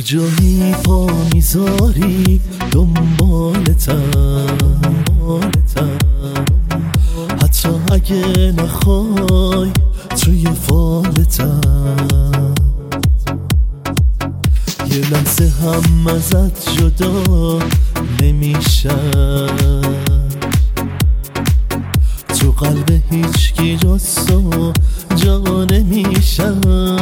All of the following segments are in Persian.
جایی پا میذاری دنبالتم، حتی اگه نخوای توی فالتم. یه لحظه هم ازت جدا نمیشم، تو قلب هیچکی جز تو جا نمیشم.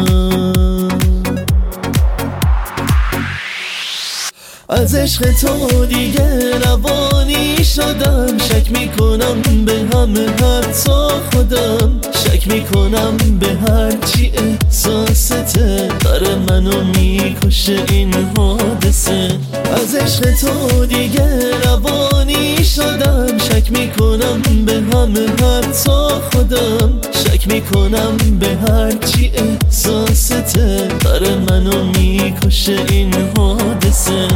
از عشق تو دیگه روانی شدم، شک میکنم به همه حتی خودم، شک میکنم به هرچی احساسته، داره منو میکشه این حادثه. از عشق تو دیگه روانی شدم، شک میکنم به همه حتی خودم، شک میکنم به هرچی احساسته، داره منو میکشه این حادثه.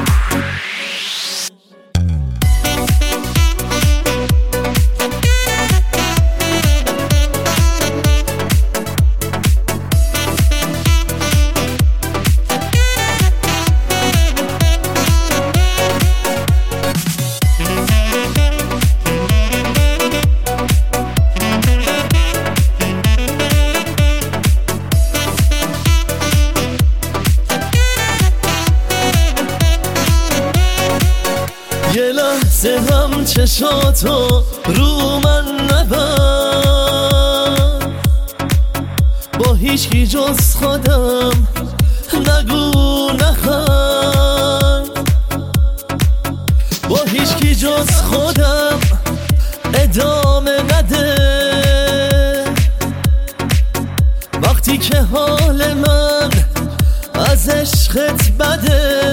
یه لحظه هم چشاتو رو من نبند، با هیچکی جز خودم نگو نخند، با هیچکی جز خودم ادامه نده، وقتی که حال من از عشقت بده.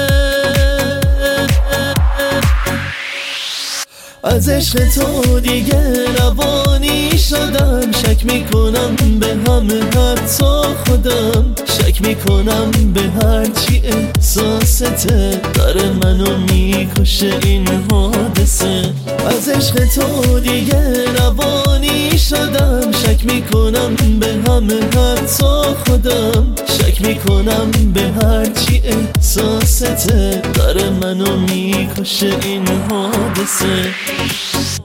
از عشق تو دیگه روانی شدم، شک میکنم به همه حتی خودم، شک میکنم به هرچی احساسته، داره منو میکشه این حادثه. از عشق تو دیگه روانی شدم، شک میکنم به همه حتی خودم، شک میکنم به هرچی احساسته، داره منو میکشه این حادثه.